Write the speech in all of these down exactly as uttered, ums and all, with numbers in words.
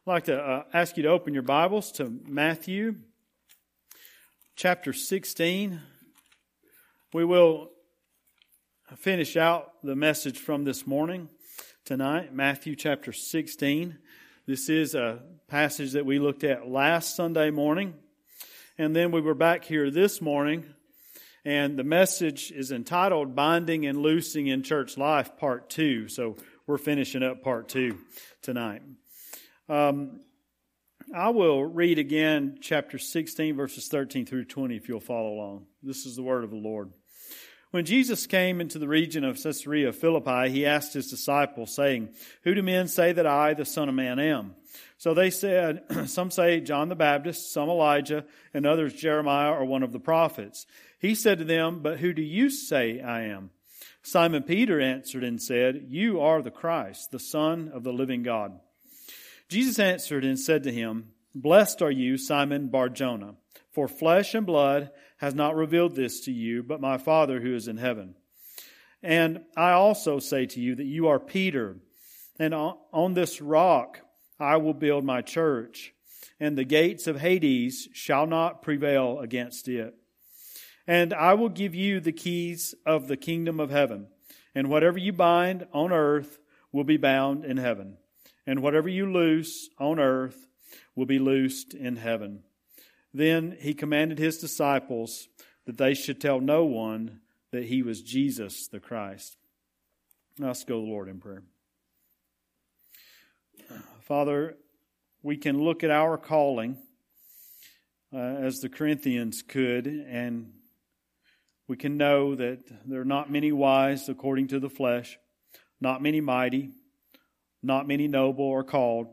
I'd like to uh, ask you to open your Bibles to Matthew chapter sixteen. We will finish out the message from this morning tonight, Matthew chapter sixteen. This is a passage that we looked at last Sunday morning, and then we were back here this morning, and the message is entitled Binding and Loosing in Church Life, Part two. So we're finishing up Part two tonight. Um, I will read again chapter sixteen, verses thirteen through twenty, if you'll follow along. This is the word of the Lord. When Jesus came into the region of Caesarea Philippi, he asked his disciples, saying, "Who do men say that I, the Son of Man, am?" So they said, "Some say John the Baptist, some Elijah, and others Jeremiah or one of the prophets." He said to them, "But who do you say I am?" Simon Peter answered and said, "You are the Christ, the Son of the living God." Jesus answered and said to him, "Blessed are you, Simon Bar-Jonah, for flesh and blood has not revealed this to you, but my Father who is in heaven. And I also say to you that you are Peter, and on this rock I will build my church, and the gates of Hades shall not prevail against it. And I will give you the keys of the kingdom of heaven, and whatever you bind on earth will be bound in heaven, and whatever you loose on earth will be loosed in heaven." Then he commanded his disciples that they should tell no one that he was Jesus the Christ. Now let's go to the Lord in prayer. Father, we can look at our calling uh, as the Corinthians could, and we can know that there are not many wise according to the flesh, not many mighty, not many noble or called,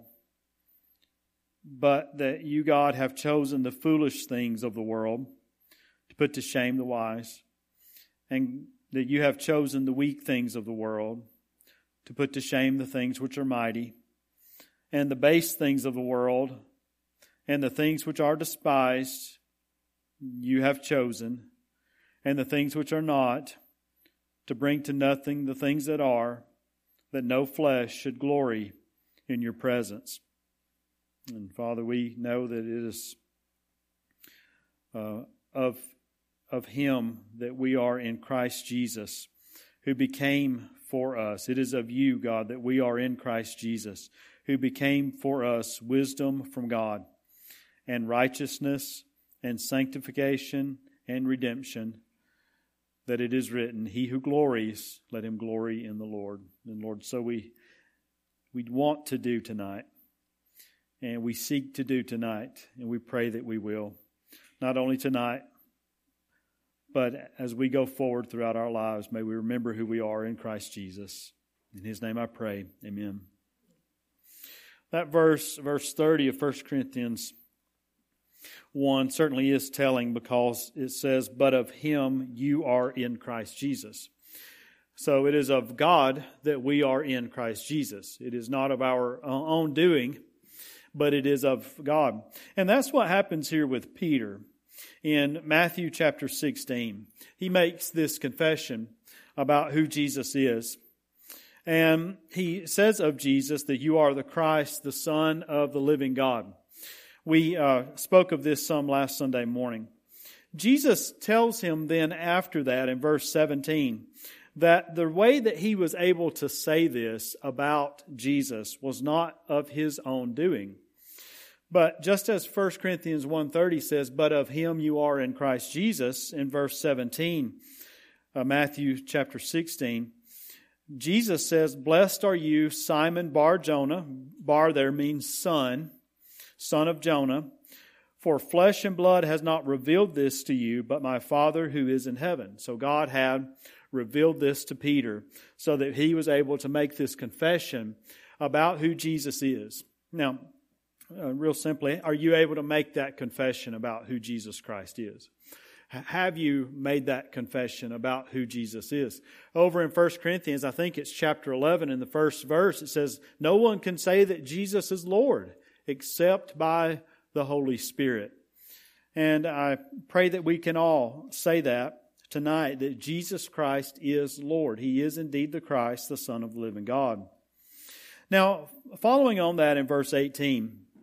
but that you, God, have chosen the foolish things of the world to put to shame the wise, and that you have chosen the weak things of the world to put to shame the things which are mighty, and the base things of the world, and the things which are despised you have chosen, and the things which are not, to bring to nothing the things that are, that no flesh should glory in your presence. And Father, we know that it is uh, of, of Him that we are in Christ Jesus, who became for us. It is of you, God, that we are in Christ Jesus, who became for us wisdom from God, and righteousness, and sanctification, and redemption, that it is written, "He who glories, let him glory in the Lord." And Lord, so we we want to do tonight, and we seek to do tonight, and we pray that we will. Not only tonight, but as we go forward throughout our lives, may we remember who we are in Christ Jesus. In His name I pray, amen. That verse, verse thirty of First Corinthians one, certainly is telling, because it says, "But of Him you are in Christ Jesus." So it is of God that we are in Christ Jesus. It is not of our own doing, but it is of God. And that's what happens here with Peter. In Matthew chapter sixteen, he makes this confession about who Jesus is. And he says of Jesus that you are the Christ, the Son of the living God. We uh, spoke of this some last Sunday morning. Jesus tells him then after that in verse seventeen that the way that he was able to say this about Jesus was not of his own doing. But just as First Corinthians one thirty says, "But of Him you are in Christ Jesus," in verse seventeen, uh, Matthew chapter sixteen, Jesus says, "Blessed are you, Simon Bar-Jonah." Bar there means son, son of Jonah. "For flesh and blood has not revealed this to you, but my Father who is in heaven." So God had revealed this to Peter so that he was able to make this confession about who Jesus is. Now, uh, real simply, are you able to make that confession about who Jesus Christ is? Have you made that confession about who Jesus is? Over in First Corinthians, I think it's chapter eleven, in the first verse, it says, "No one can say that Jesus is Lord except by the Holy Spirit." And I pray that we can all say that tonight, that Jesus Christ is Lord. He is indeed the Christ, the Son of the living God. Now, following on that in verse eighteen,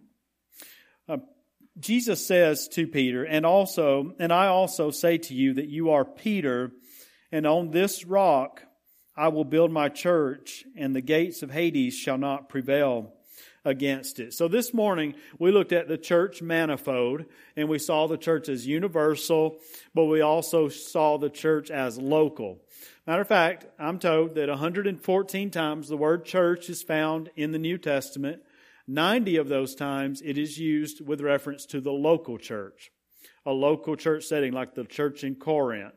Uh, Jesus says to Peter, and also, and I also say to you that you are Peter, and on this rock I will build my church, and the gates of Hades shall not prevail against it. So this morning we looked at the church manifold, and we saw the church as universal, but we also saw the church as local. Matter of fact, I'm told that one hundred fourteen times the word church is found in the New Testament. ninety of those times it is used with reference to the local church, a local church setting like the church in Corinth.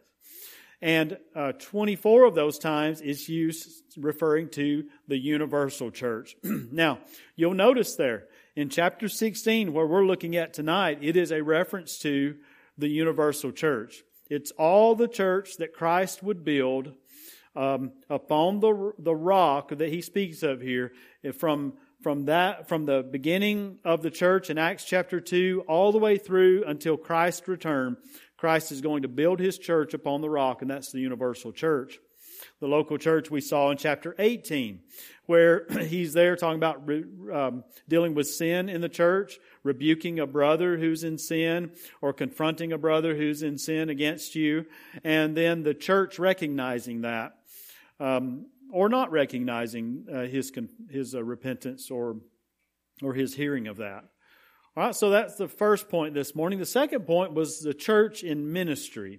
And uh, twenty-four of those times it's used referring to the universal church. Now, you'll notice there in chapter sixteen, where we're looking at tonight, it is a reference to the universal church. It's all the church that Christ would build um, upon the the rock that he speaks of here. From from that from the beginning of the church in Acts chapter two, all the way through until Christ's return, Christ is going to build his church upon the rock, and that's the universal church. The local church we saw in chapter eighteen, where he's there talking about um, dealing with sin in the church, rebuking a brother who's in sin, or confronting a brother who's in sin against you, and then the church recognizing that, um, or not recognizing uh, his his uh, repentance or or his hearing of that. All right, so that's the first point this morning. The second point was the church in ministry.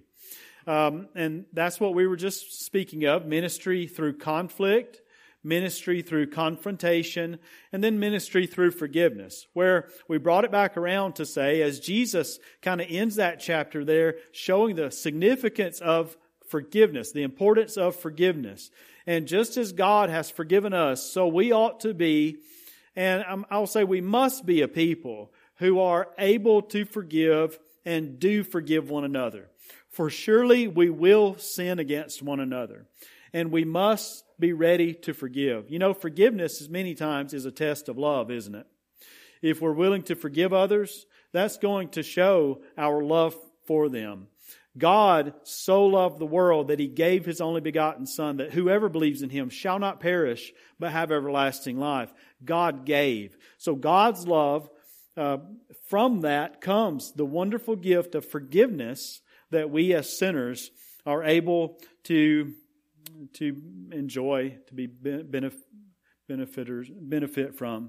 Um, and that's what we were just speaking of, ministry through conflict, ministry through confrontation, and then ministry through forgiveness, where we brought it back around to say, as Jesus kind of ends that chapter there, showing the significance of forgiveness, the importance of forgiveness. And just as God has forgiven us, so we ought to be, and I'll say we must be a people who are able to forgive and do forgive one another. For surely we will sin against one another, and we must be ready to forgive. You know, forgiveness is many times is a test of love, isn't it? If we're willing to forgive others, that's going to show our love for them. God so loved the world that He gave His only begotten Son, that whoever believes in Him shall not perish, but have everlasting life. God gave. So God's love, uh, from that comes the wonderful gift of forgiveness that we as sinners are able to, to enjoy, to be benef- benefiters, benefit from.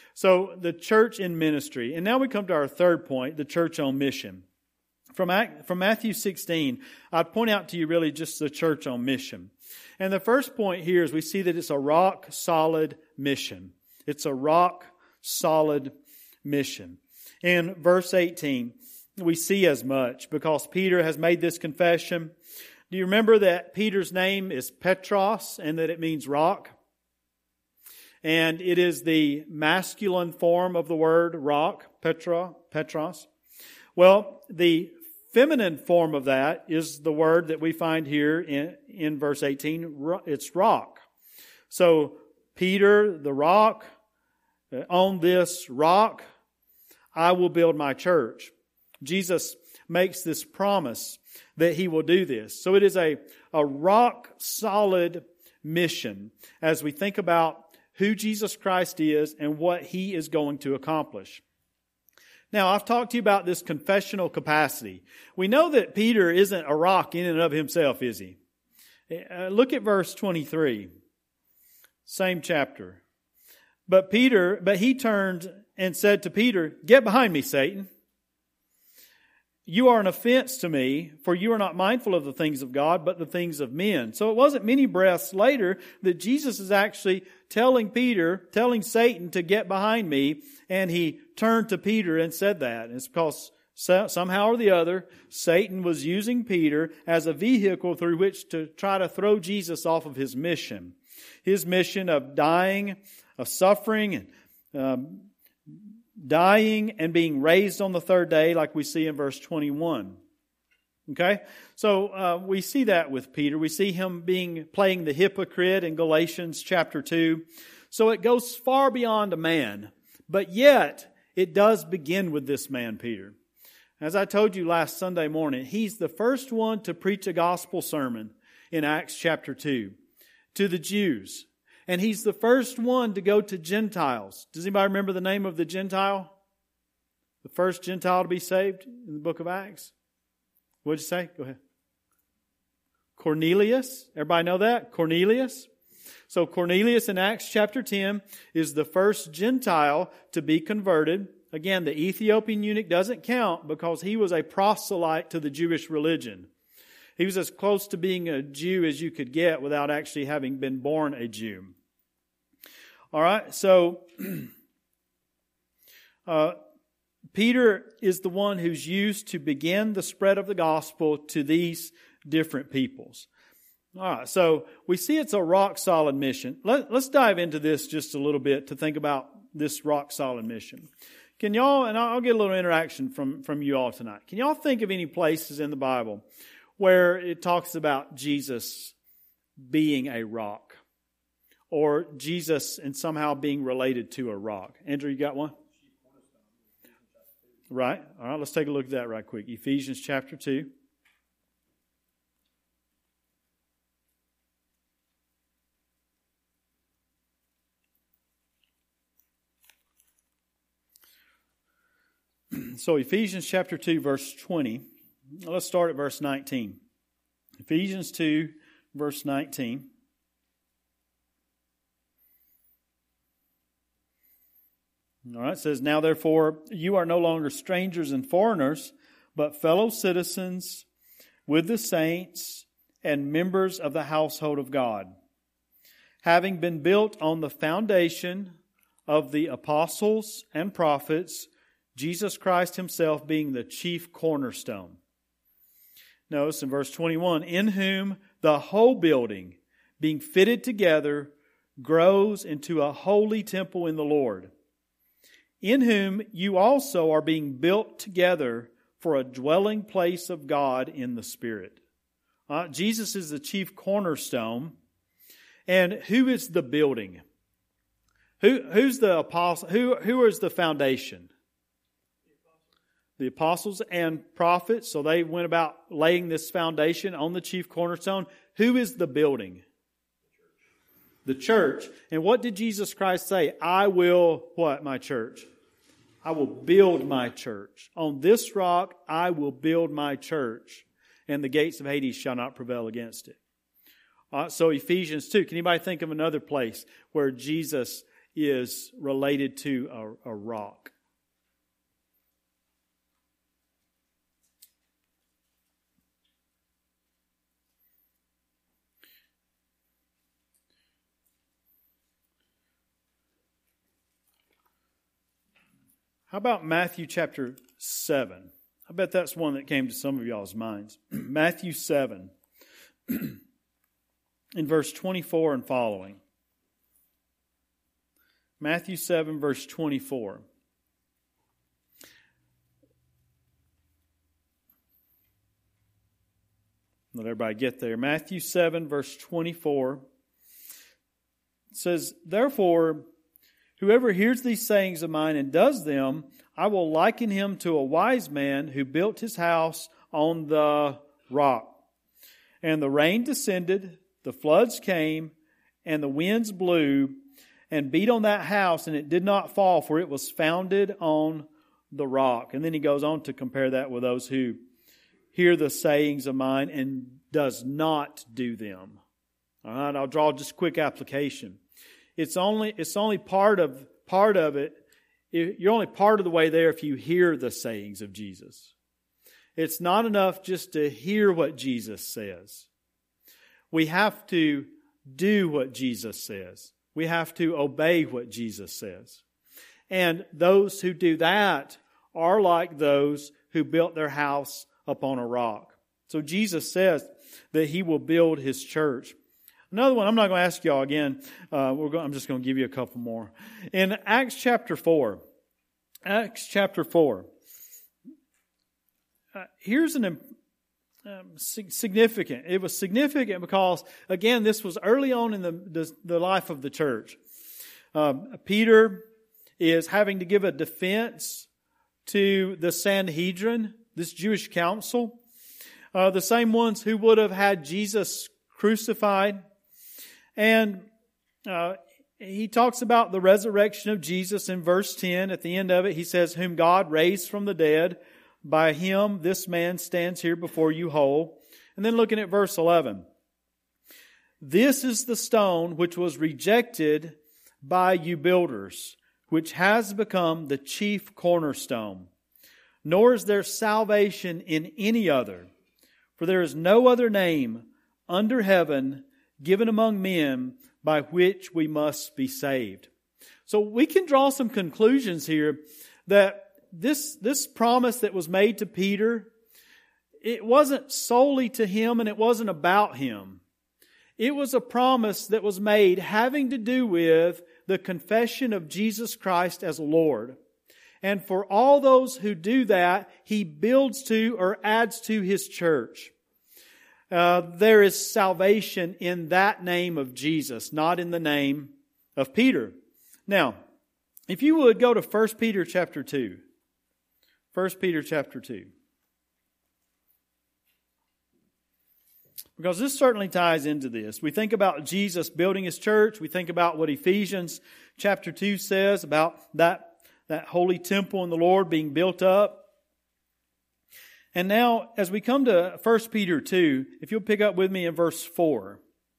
So the church in ministry. And now we come to our third point, the church on mission. From, from Matthew sixteen, I'd point out to you really just the church on mission. And the first point here is we see that it's a rock solid mission. It's a rock solid mission. In verse eighteen, we see as much because Peter has made this confession. Do you remember that Peter's name is Petros and that it means rock? And it is the masculine form of the word rock, Petra, Petros. Well, the feminine form of that is the word that we find here in, in verse eighteen. It's rock. So Peter, the rock, on this rock, I will build my church. Jesus makes this promise that He will do this. So it is a, a rock-solid mission as we think about who Jesus Christ is and what He is going to accomplish. Now, I've talked to you about this confessional capacity. We know that Peter isn't a rock in and of himself, is he? Uh, look at verse twenty-three. Same chapter. But Peter, but he turned and said to Peter, "Get behind me, Satan. You are an offense to me, for you are not mindful of the things of God, but the things of men." So it wasn't many breaths later that Jesus is actually telling Peter, telling Satan to get behind me, and he turned to Peter and said that. And it's because somehow or the other, Satan was using Peter as a vehicle through which to try to throw Jesus off of His mission. His mission of dying, of suffering, and um, dying and being raised on the third day, like we see in verse twenty-one. Okay? So uh, we see that with Peter. We see him being playing the hypocrite in Galatians chapter two. So it goes far beyond a man. But yet, it does begin with this man, Peter. As I told you last Sunday morning, he's the first one to preach a gospel sermon in Acts chapter two to the Jews. And he's the first one to go to Gentiles. Does anybody remember the name of the Gentile? The first Gentile to be saved in the book of Acts? What did you say? Go ahead. Cornelius. Everybody know that? Cornelius. So Cornelius in Acts chapter ten is the first Gentile to be converted. Again, the Ethiopian eunuch doesn't count because he was a proselyte to the Jewish religion. He was as close to being a Jew as you could get without actually having been born a Jew. All right, so uh, Peter is the one who's used to begin the spread of the gospel to these different peoples. All right, so we see it's a rock-solid mission. Let, let's dive into this just a little bit to think about this rock-solid mission. Can y'all, and I'll get a little interaction from, from you all tonight. Can y'all think of any places in the Bible where it talks about Jesus being a rock? Or Jesus and somehow being related to a rock? Andrew, you got one? Right. All right, let's take a look at that right quick. Ephesians chapter two. So Ephesians chapter two, verse twenty. Let's start at verse nineteen. Ephesians two, verse nineteen. All right, it says, "Now therefore you are no longer strangers and foreigners, but fellow citizens with the saints and members of the household of God, having been built on the foundation of the apostles and prophets, Jesus Christ Himself being the chief cornerstone." Notice in verse twenty-one, "In whom the whole building, being fitted together, grows into a holy temple in the Lord, in whom you also are being built together for a dwelling place of God in the Spirit." Uh, Jesus is the chief cornerstone. And who is the building? Who, who's the apostle? Who, who is the foundation? The apostles and prophets. So they went about laying this foundation on the chief cornerstone. Who is the building? The church. And what did Jesus Christ say? I will, what, my church? I will build my church. On this rock I will build my church, and the gates of Hades shall not prevail against it. Uh, so Ephesians two. Can anybody think of another place where Jesus is related to a, a rock? How about Matthew chapter seven? I bet that's one that came to some of y'all's minds. Matthew seven, in verse twenty-four and following. Matthew seven, verse twenty-four. Let everybody get there. Matthew seven, verse twenty-four. It says, "Therefore, whoever hears these sayings of mine and does them, I will liken him to a wise man who built his house on the rock. And the rain descended, the floods came, and the winds blew and beat on that house, and it did not fall, for it was founded on the rock." And then he goes on to compare that with those who hear the sayings of mine and does not do them. All right, I'll draw just a quick application. It's only it's only part of part of it. You're only part of the way there if you hear the sayings of Jesus. It's not enough just to hear what Jesus says. We have to do what Jesus says. We have to obey what Jesus says. And those who do that are like those who built their house upon a rock. So Jesus says that He will build His church. Another one, I'm not going to ask y'all again. Uh, we're going, I'm just going to give you a couple more. In Acts chapter four, Acts chapter four, uh, here's an um, significant. It was significant because, again, this was early on in the the, the life of the church. Uh, Peter is having to give a defense to the Sanhedrin, this Jewish council, uh, the same ones who would have had Jesus crucified. And uh, he talks about the resurrection of Jesus in verse ten. At the end of it, he says, whom God raised from the dead. By him, this man stands here before you whole. And then looking at verse eleven. This is the stone which was rejected by you builders, which has become the chief cornerstone. Nor is there salvation in any other. For there is no other name under heaven given among men by which we must be saved. So we can draw some conclusions here that this, this promise that was made to Peter, it wasn't solely to him and it wasn't about him. It was a promise that was made having to do with the confession of Jesus Christ as Lord. And for all those who do that, He builds to or adds to His church. Uh, there is salvation in that name of Jesus, not in the name of Peter. Now, if you would go to First Peter chapter two. First Peter chapter two. Because this certainly ties into this. We think about Jesus building His church. We think about what Ephesians chapter two says about that, that holy temple and the Lord being built up. And now, as we come to First Peter two, if you'll pick up with me in verse four.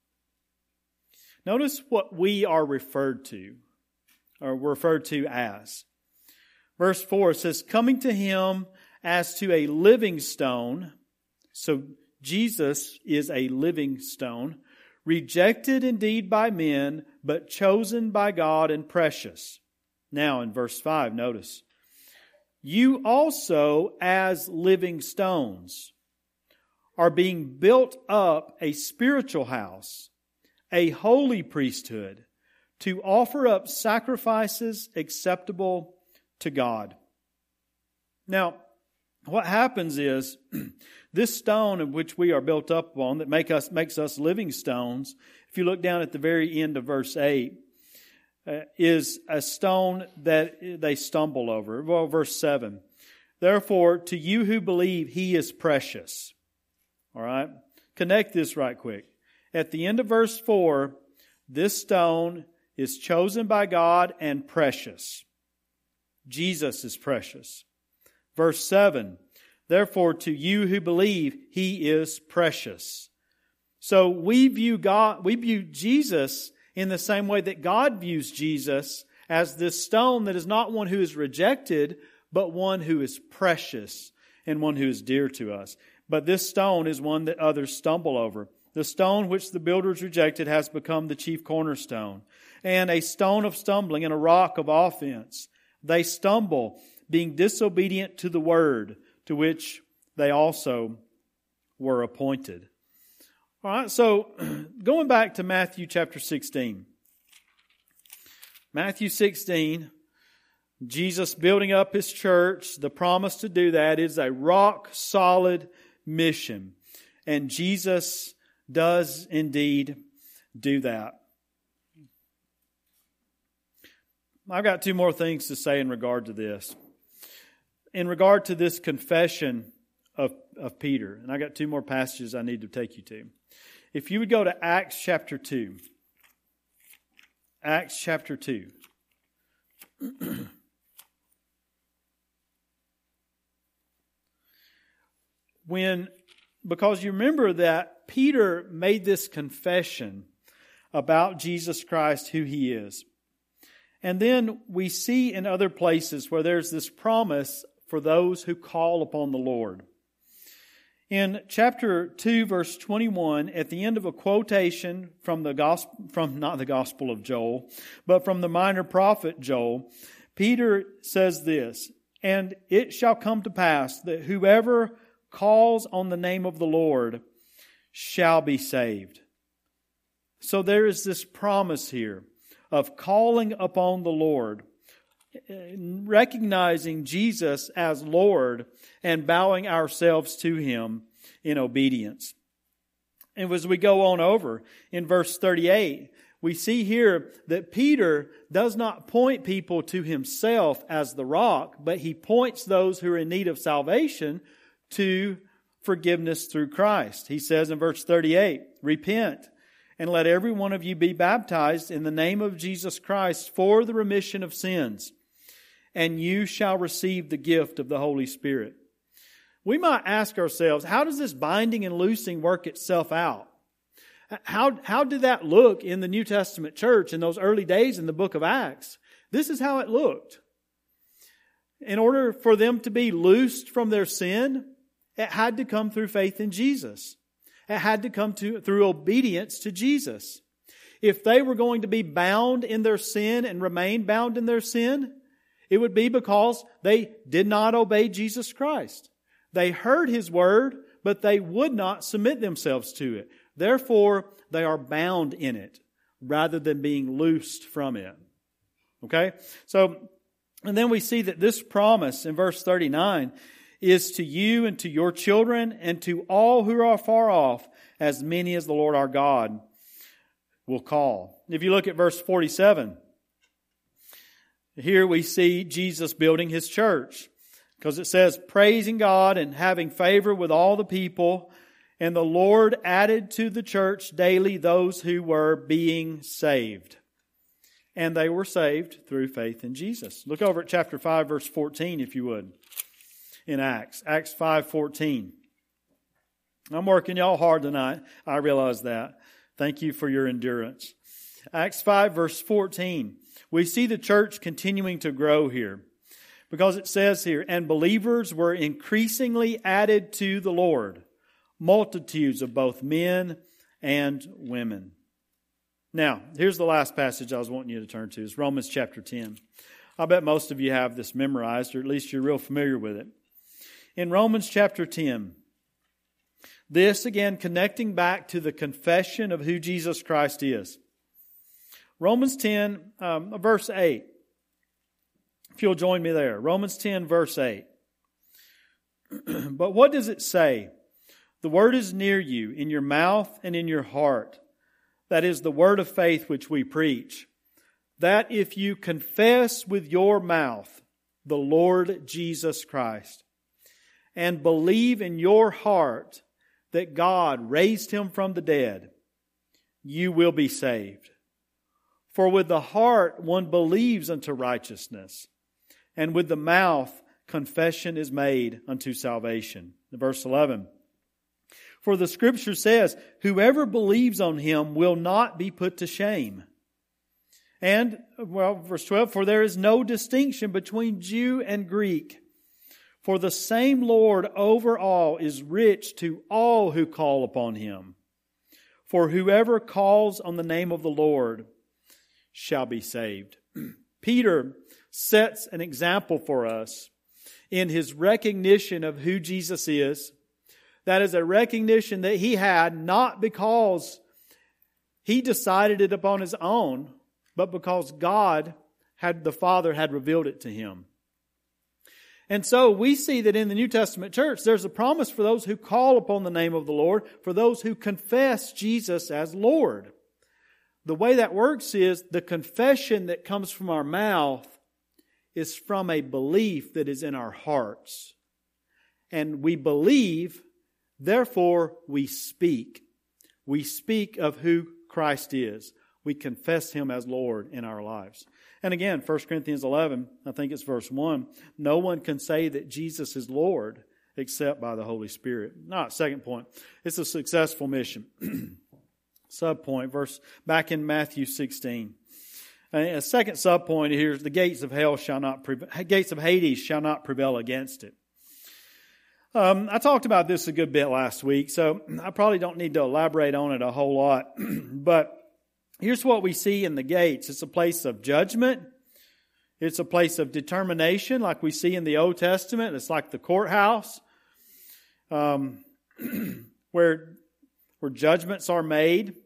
Notice what we are referred to, or referred to as. Verse four says, coming to Him as to a living stone. So Jesus is a living stone, rejected indeed by men, but chosen by God and precious. Now in verse five, notice. You also, as living stones, are being built up a spiritual house, a holy priesthood, to offer up sacrifices acceptable to God. Now, what happens is, this stone of which we are built up on, that make us makes us living stones, if you look down at the very end of verse eight, uh, is a stone that they stumble over. Well, verse seven. Therefore, to you who believe, He is precious. All right? Connect this right quick. At the end of verse four, this stone is chosen by God and precious. Jesus is precious. Verse seven, therefore to you who believe, He is precious. So we view God, we view Jesus in the same way that God views Jesus, as this stone that is not one who is rejected, but one who is precious and one who is dear to us. But this stone is one that others stumble over. The stone which the builders rejected has become the chief cornerstone, and a stone of stumbling and a rock of offense. They stumble, being disobedient to the word to which they also were appointed. All right, so going back to Matthew chapter sixteen. Matthew sixteen, Jesus building up His church. The promise to do that is a rock-solid mission. And Jesus does indeed do that. I've got two more things to say in regard to this. In regard to this confession of, of Peter, and I got two more passages I need to take you to. If you would go to Acts chapter two. Acts chapter two. When, because you remember that Peter made this confession about Jesus Christ, who He is. And then we see in other places where there's this promise for those who call upon the Lord. In chapter two, verse twenty-one, at the end of a quotation from the gospel, from not the Gospel of Joel, but from the minor prophet Joel, Peter says this, and it shall come to pass that whoever calls on the name of the Lord shall be saved. So there is this promise here of calling upon the Lord, recognizing Jesus as Lord and bowing ourselves to Him in obedience. And as we go on over in verse thirty-eight, we see here that Peter does not point people to himself as the rock, but he points those who are in need of salvation to forgiveness through Christ. He says in verse thirty-eight, repent and let every one of you be baptized in the name of Jesus Christ for the remission of sins, and you shall receive the gift of the Holy Spirit. We might ask ourselves, how does this binding and loosing work itself out? How, how did that look in the New Testament church in those early days in the book of Acts? This is how it looked. In order for them to be loosed from their sin, it had to come through faith in Jesus. It had to come to, through obedience to Jesus. If they were going to be bound in their sin and remain bound in their sin, it would be because they did not obey Jesus Christ. They heard His word, but they would not submit themselves to it. Therefore, they are bound in it rather than being loosed from it. Okay? So, and then we see that this promise in verse thirty-nine is to you and to your children and to all who are far off, as many as the Lord our God will call. If you look at verse forty-seven, here we see Jesus building His church. Because it says, praising God and having favor with all the people, and the Lord added to the church daily those who were being saved. And they were saved through faith in Jesus. Look over at chapter five, verse fourteen, if you would, in Acts. Acts five fourteen. I'm working y'all hard tonight. I realize that. Thank you for your endurance. Acts five, verse fourteen. We see the church continuing to grow here. Because it says here, and believers were increasingly added to the Lord, multitudes of both men and women. Now, here's the last passage I was wanting you to turn to. It's Romans chapter ten. I bet most of you have this memorized, or at least you're real familiar with it. In Romans chapter ten, this again connecting back to the confession of who Jesus Christ is. Romans ten, um, verse eight. If you'll join me there. Romans ten, verse eight. But what does it say? The word is near you, in your mouth and in your heart. That is the word of faith which we preach. That if you confess with your mouth the Lord Jesus Christ, and believe in your heart that God raised Him from the dead, you will be saved. For with the heart one believes unto righteousness, and with the mouth confession is made unto salvation. Verse eleven. For the Scripture says, whoever believes on Him will not be put to shame. And, well, verse twelve, for there is no distinction between Jew and Greek. For the same Lord over all is rich to all who call upon Him. For whoever calls on the name of the Lord shall be saved. Peter sets an example for us in his recognition of who Jesus is. That is a recognition that he had not because he decided it upon his own, but because God had, the Father had revealed it to him. And so we see that in the New Testament church, there's a promise for those who call upon the name of the Lord, for those who confess Jesus as Lord. The way that works is the confession that comes from our mouth is from a belief that is in our hearts. And we believe, therefore we speak. We speak of who Christ is. We confess Him as Lord in our lives. And again, First Corinthians eleven, I think it's verse one, no one can say that Jesus is Lord except by the Holy Spirit. All right, second point. It's a successful mission. Subpoint, verse back in Matthew sixteen. A second subpoint here is the gates of hell shall not prevail, gates of Hades shall not prevail against it. Um, I talked about this a good bit last week, so I probably don't need to elaborate on it a whole lot. But here's what we see in the gates. It's a place of judgment. It's a place of determination, like we see in the Old Testament. It's like the courthouse, um, where where judgments are made.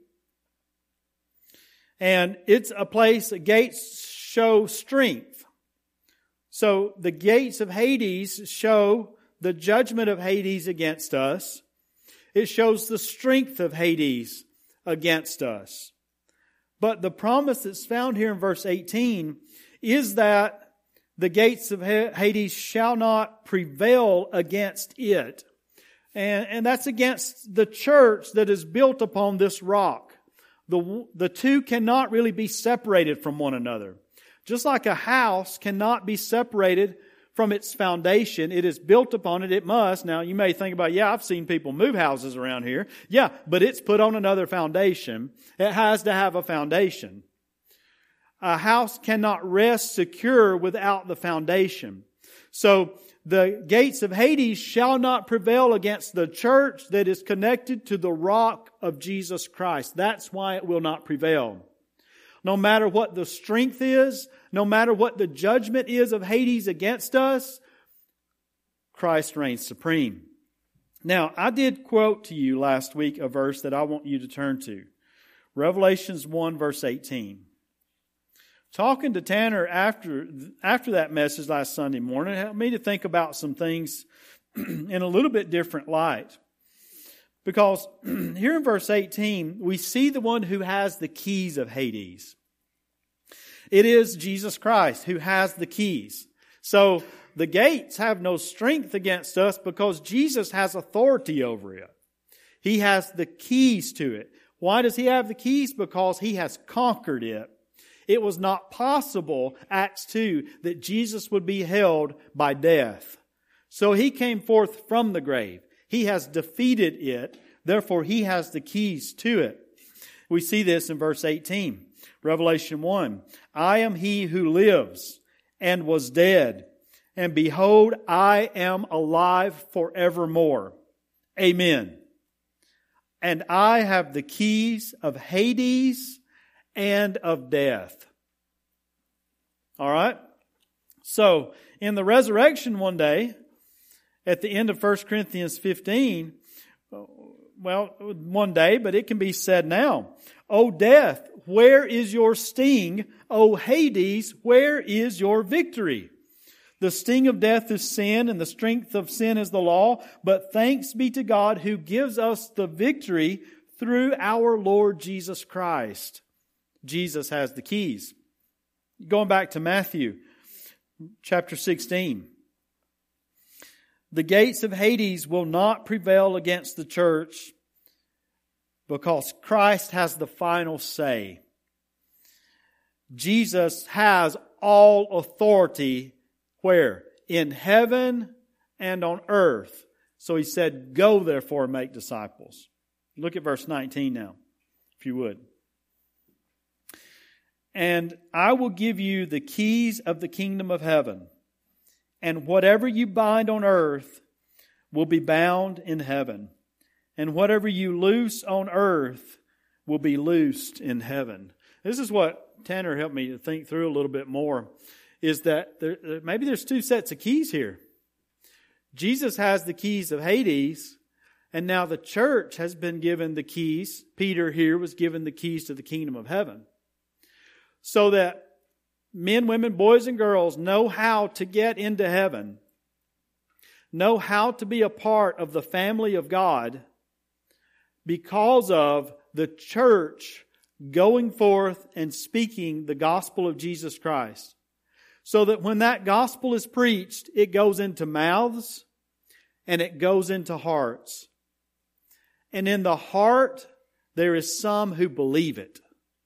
And it's a place, the gates show strength. So the gates of Hades show the judgment of Hades against us. It shows the strength of Hades against us. But the promise that's found here in verse eighteen is that the gates of Hades shall not prevail against it. And, and that's against the church that is built upon this rock. The, the two cannot really be separated from one another. Just like a house cannot be separated from its foundation, it is built upon it, it must. Now you may think about, yeah, I've seen people move houses around here. Yeah, but it's put on another foundation. It has to have a foundation. A house cannot rest secure without the foundation. So the gates of Hades shall not prevail against the church that is connected to the rock of Jesus Christ. That's why it will not prevail. No matter what the strength is, no matter what the judgment is of Hades against us, Christ reigns supreme. Now, I did quote to you last week a verse that I want you to turn to. Revelations one verse eighteen. Talking to Tanner after after that message last Sunday morning, it helped me to think about some things in a little bit different light. Because here in verse eighteen, we see the one who has the keys of Hades. It is Jesus Christ who has the keys. So the gates have no strength against us because Jesus has authority over it. He has the keys to it. Why does He have the keys? Because He has conquered it. It was not possible, Acts two, that Jesus would be held by death. So He came forth from the grave. He has defeated it. Therefore, He has the keys to it. We see this in verse eighteen. Revelation one. I am He who lives and was dead. And behold, I am alive forevermore. Amen. And I have the keys of Hades and of death. All right? So, in the resurrection one day, at the end of First Corinthians fifteen, well, one day, but it can be said now, O death, where is your sting? O Hades, where is your victory? The sting of death is sin, and the strength of sin is the law. But thanks be to God who gives us the victory through our Lord Jesus Christ. Jesus has the keys. Going back to Matthew chapter sixteen. The gates of Hades will not prevail against the church because Christ has the final say. Jesus has all authority where? In heaven and on earth. So He said, go therefore and make disciples. Look at verse nineteen now, if you would. And I will give you the keys of the kingdom of heaven. And whatever you bind on earth will be bound in heaven. And whatever you loose on earth will be loosed in heaven. This is what Tanner helped me to think through a little bit more. Is that there, maybe there's two sets of keys here. Jesus has the keys of Hades. And now the church has been given the keys. Peter here was given the keys to the kingdom of heaven. So that men, women, boys, and girls know how to get into heaven. Know how to be a part of the family of God because of the church going forth and speaking the gospel of Jesus Christ. So that when that gospel is preached, it goes into mouths and it goes into hearts. And in the heart, there is some who believe it.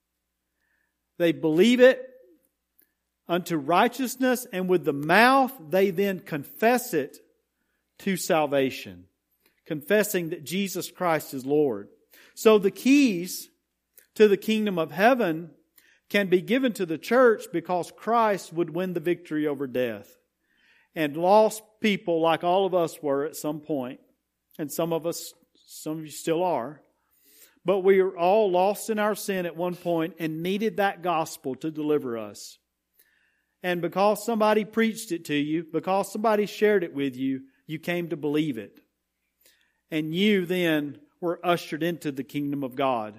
They believe it unto righteousness, and with the mouth they then confess it to salvation, confessing that Jesus Christ is Lord. So the keys to the kingdom of heaven can be given to the church because Christ would win the victory over death. And lost people, like all of us were at some point, and some of us, some of you still are, but we are all lost in our sin at one point and needed that gospel to deliver us. And because somebody preached it to you, because somebody shared it with you, you came to believe it. And you then were ushered into the kingdom of God.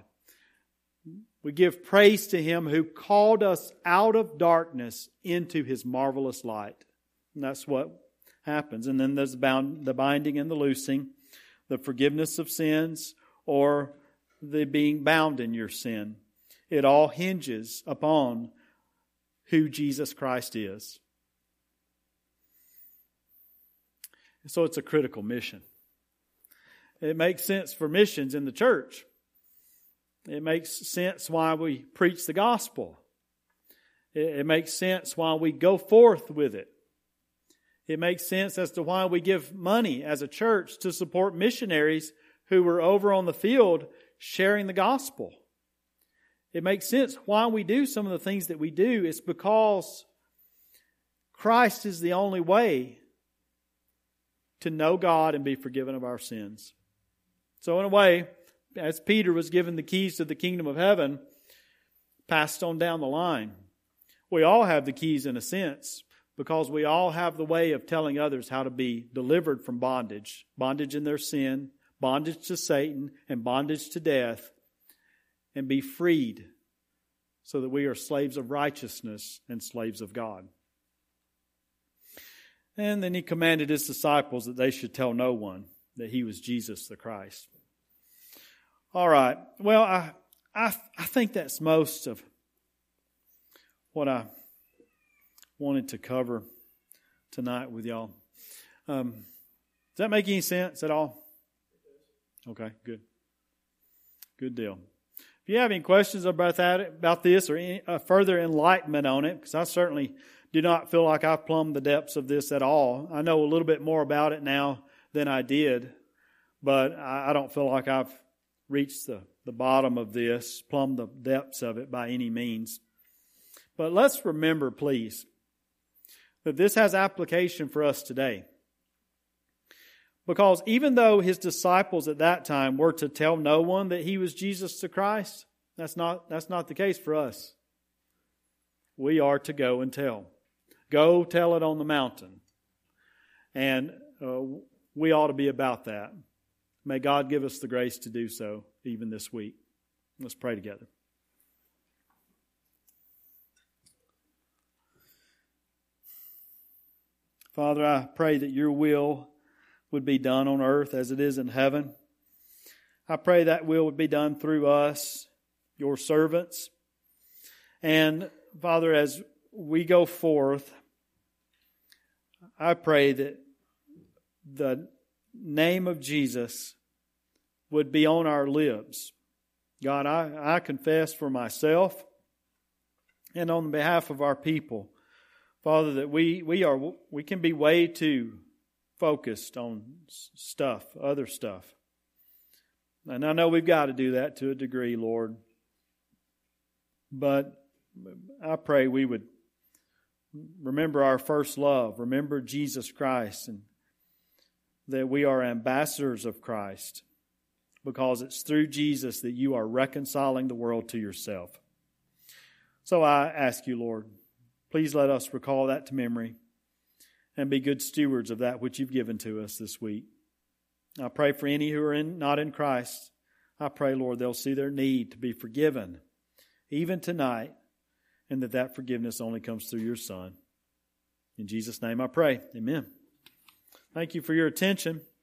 We give praise to Him who called us out of darkness into His marvelous light. And that's what happens. And then there's bound, the binding and the loosing, the forgiveness of sins, or the being bound in your sin. It all hinges upon who Jesus Christ is. So it's a critical mission. It makes sense for missions in the church. It makes sense why we preach the gospel. It, it makes sense why we go forth with it. It makes sense as to why we give money as a church to support missionaries who were over on the field sharing the gospel. It makes sense why we do some of the things that we do. It's because Christ is the only way to know God and be forgiven of our sins. So in a way, as Peter was given the keys to the kingdom of heaven, passed on down the line, we all have the keys in a sense, because we all have the way of telling others how to be delivered from bondage, bondage in their sin, bondage to Satan, and bondage to death, and be freed so that we are slaves of righteousness and slaves of God. And then he commanded his disciples that they should tell no one that he was Jesus the Christ. All right. Well, I I, I think that's most of what I wanted to cover tonight with y'all. Um, does that make any sense at all? Okay, good. Good deal. If you have any questions about that, about this, or any uh, further enlightenment on it, because I certainly do not feel like I've plumbed the depths of this at all. I know a little bit more about it now than I did, but I, I don't feel like I've reached the, the bottom of this, plumbed the depths of it by any means. But let's remember, please, that this has application for us today. Because even though his disciples at that time were to tell no one that he was Jesus the Christ, that's not, that's not the case for us. We are to go and tell. Go tell it on the mountain. And uh, we ought to be about that. May God give us the grace to do so even this week. Let's pray together. Father, I pray that your will would be done on earth as it is in heaven. I pray that will would be done through us, your servants. And Father, as we go forth, I pray that the name of Jesus would be on our lips. God, I, I confess for myself and on behalf of our people, Father, that we, we are we can be way too focused on stuff, other stuff. And I know we've got to do that to a degree, Lord. But I pray we would remember our first love, remember Jesus Christ, and that we are ambassadors of Christ, because it's through Jesus that you are reconciling the world to yourself. So I ask you, Lord, please let us recall that to memory and be good stewards of that which you've given to us this week. I pray for any who are in, not in Christ. I pray, Lord, they'll see their need to be forgiven even tonight, and that that forgiveness only comes through your Son. In Jesus' name I pray. Amen. Thank you for your attention.